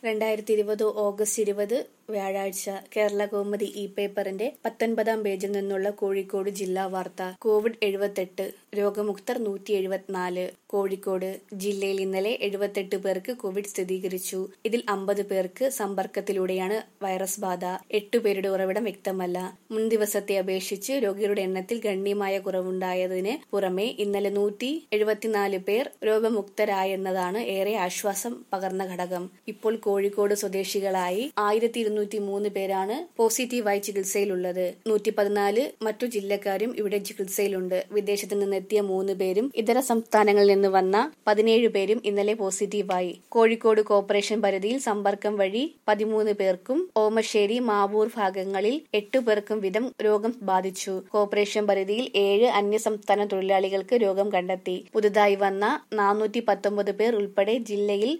2020 August 20 വ്യാഴാഴ്ച കേരളകൗമുദി പേപ്പറിന്റെ 19-ാം പേജിൽ നിന്നുള്ള കോഴിക്കോട് ജില്ലാ വാർത്ത. കോവിഡ് 78, രോഗമുക്തർ 174. കോഴിക്കോട് ജില്ലയിൽ ഇന്നലെ 78 പേർക്ക് കോവിഡ് സ്ഥിരീകരിച്ചു. ഇതിൽ 50 പേർക്ക് സമ്പർക്കത്തിലൂടെയാണ് വൈറസ് ബാധ. 8 പേരുടെ ഉറവിടം വ്യക്തമല്ല. മുൻ ദിവസത്തെ അപേക്ഷിച്ച് രോഗികളുടെ എണ്ണത്തിൽ ഗണ്യമായ കുറവുണ്ടായതിന് പുറമെ ഇന്നലെ 174 പേർ രോഗമുക്തരായെന്നതാണ് ഏറെ ആശ്വാസം പകർന്ന ഘടകം. ഇപ്പോൾ കോഴിക്കോട് സ്വദേശികളായി 1203 പേരാണ് പോസിറ്റീവായി ചികിത്സയിലുള്ളത്. 114 മറ്റു ജില്ലക്കാരും ഇവിടെ ചികിത്സയിലുണ്ട്. വിദേശത്ത് നിന്നെത്തിയ 3 പേരും ഇതര സംസ്ഥാനങ്ങളിൽ നിന്ന് വന്ന 17 പേരും ഇന്നലെ പോസിറ്റീവായി. കോഴിക്കോട് കോർപ്പറേഷൻ പരിധിയിൽ സമ്പർക്കം വഴി 13 പേർക്കും ഓമശ്ശേരി, മാവൂർ ഭാഗങ്ങളിൽ 8 പേർക്കും വീതം രോഗം ബാധിച്ചു. കോർപ്പറേഷൻ പരിധിയിൽ 7 അന്യസംസ്ഥാന തൊഴിലാളികൾക്ക് രോഗം കണ്ടെത്തി. പുതുതായി വന്ന 419 പേർ ഉൾപ്പെടെ ജില്ലയിൽ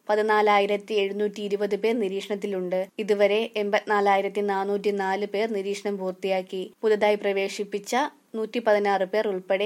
14,720 പേർ നിരീക്ഷണത്തിലുണ്ട്. ഇതുവരെ 84,404 പേർ നിരീക്ഷണം പൂർത്തിയാക്കി. പുതുതായി പ്രവേശിപ്പിച്ച 116 പേർ ഉൾപ്പെടെ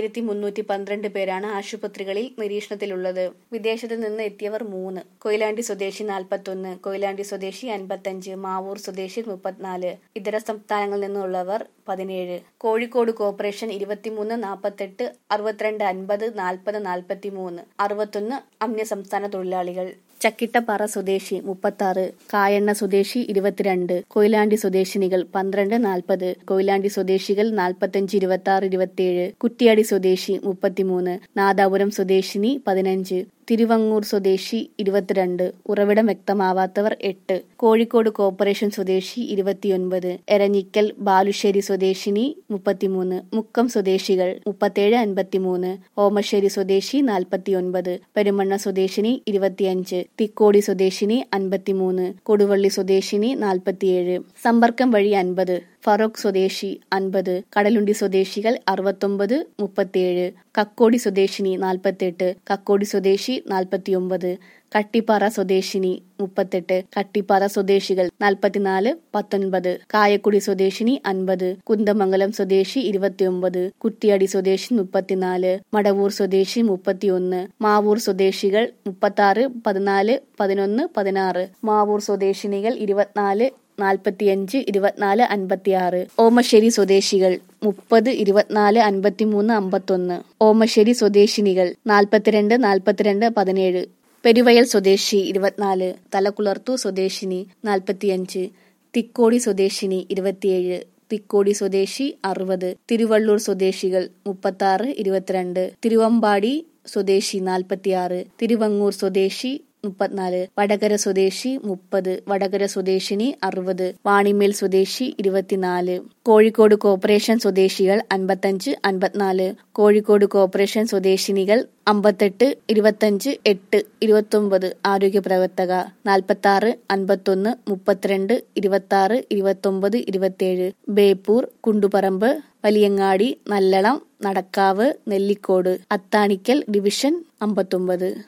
1,312 പേരാണ് ആശുപത്രികളിൽ നിരീക്ഷണത്തിലുള്ളത്. വിദേശത്ത് നിന്ന് എത്തിയവർ 3. കൊയിലാണ്ടി സ്വദേശി 41, കൊയിലാണ്ടി സ്വദേശി 55, മാവൂർ സ്വദേശി 34, ഇതര സംസ്ഥാനങ്ങളിൽ നിന്നുള്ളവർ 17. കോഴിക്കോട് കോർപ്പറേഷൻ 23, 48, 62, 50, 40, 43, 61 അന്യസംസ്ഥാന തൊഴിലാളികൾ. ചക്കിട്ടപ്പാറ സ്വദേശി 36, കായണ്ണ സ്വദേശി 22, കൊയിലാണ്ടി സ്വദേശിനികൾ 12, 40, കൊയിലാണ്ടി സ്വദേശികൾ 45, 26, 27, കുറ്റ്യാടി സ്വദേശി 33, നാദാപുരം സ്വദേശിനി 15, തിരുവങ്ങൂർ സ്വദേശി 22, ഉറവിടം വ്യക്തമാവാത്തവർ 8. കോഴിക്കോട് കോർപ്പറേഷൻ സ്വദേശി 29, എരഞ്ഞിക്കൽ ബാലുശ്ശേരി സ്വദേശിനി 33, മുക്കം സ്വദേശികൾ 37, 53, ഓമശ്ശേരി സ്വദേശി 49, പെരുമണ്ണ സ്വദേശിനി 25, തിക്കോടി സ്വദേശിനി 53, കൊടുവള്ളി സ്വദേശിനി 47. സമ്പർക്കം വഴി 50. ഫറോക്ക് സ്വദേശി 50, കടലുണ്ടി സ്വദേശികൾ 69, 37, കക്കോടി സ്വദേശിനി 48, കക്കോടി സ്വദേശി 49, കട്ടിപ്പാറ സ്വദേശിനി 38, കട്ടിപ്പാറ സ്വദേശികൾ 44, 19, കായക്കുടി സ്വദേശിനി 50, കുന്ദമംഗലം സ്വദേശി 29, കുറ്റിയാടി സ്വദേശി 34, മടവൂർ സ്വദേശി 31, മാവൂർ സ്വദേശികൾ 36, 14, 11, 16, മാവൂർ സ്വദേശിനികൾ 24, 45, 24, 56, ഓമശ്ശേരി സ്വദേശികൾ 30, 24, 53, 51, ഓമശ്ശേരി സ്വദേശിനികൾ 42, 42, 17, പെരുവയൽ സ്വദേശി 24, തലക്കുളർത്തു സ്വദേശിനി 45, തിക്കോടി സ്വദേശിനി 27, തിക്കോടി സ്വദേശി 60, തിരുവള്ളൂർ സ്വദേശികൾ 36, 22, തിരുവമ്പാടി സ്വദേശി 46, തിരുവങ്ങൂർ സ്വദേശി 34, വടകര സ്വദേശി 30, വടകര സ്വദേശിനി 60, വാണിമേൽ സ്വദേശി 24. കോഴിക്കോട് കോർപ്പറേഷൻ സ്വദേശികൾ 55, 54, കോഴിക്കോട് കോർപ്പറേഷൻ സ്വദേശിനികൾ 58, 25, 8, 29, ആരോഗ്യപ്രവർത്തക 46, 51, 32, 26, 29, 27, ബേപ്പൂർ, കുണ്ടുപറമ്പ്, വലിയങ്ങാടി, നല്ലളം, നടക്കാവ്, നെല്ലിക്കോട്, അത്താണിക്കൽ ഡിവിഷൻ 59.